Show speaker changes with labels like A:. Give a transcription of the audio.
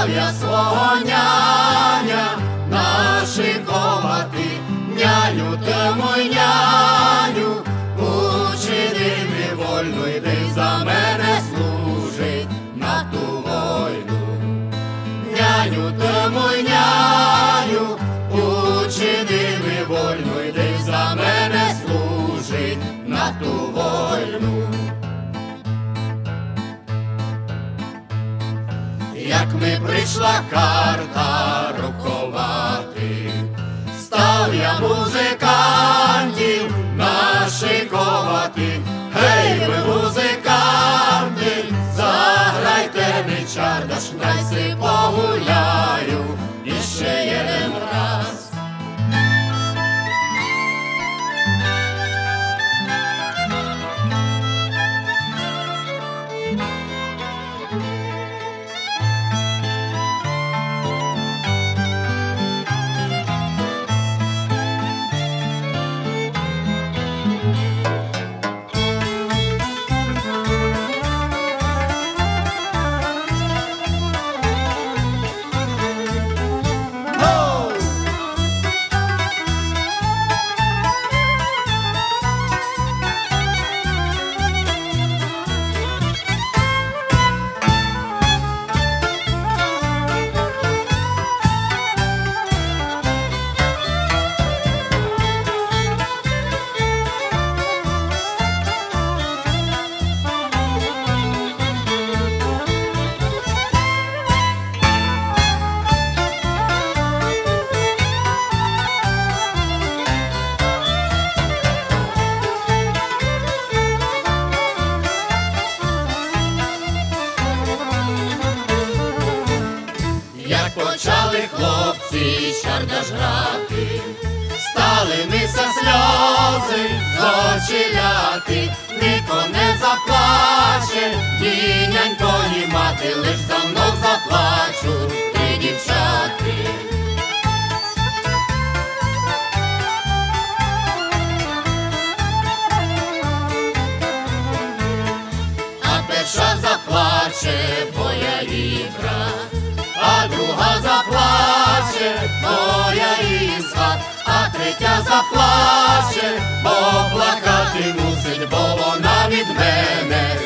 A: став я свого няня нашикувати. Няню, ти мой няню, учини невольну, йди за мене служить на ту войну. Няню, ти мой няню, учини невольну, йди за мене служить на ту войну. Як ми прийшла карта руховати, став я музикантів нашиковати. Гей, ви музиканти, заграйте мій чардаш, найси погуляю іще єден раз. Як почали хлопці чардаш грати, стали мися сльози з очі ляти. Ніхто не заплаче, ні нянько, ні мати, лиш за мною заплачуть три дівчати. А перша заплаче, бо я її брат, а друга заплаче, бо я її сват, а третя заплаче, бо плакати мусить, бо вона від мене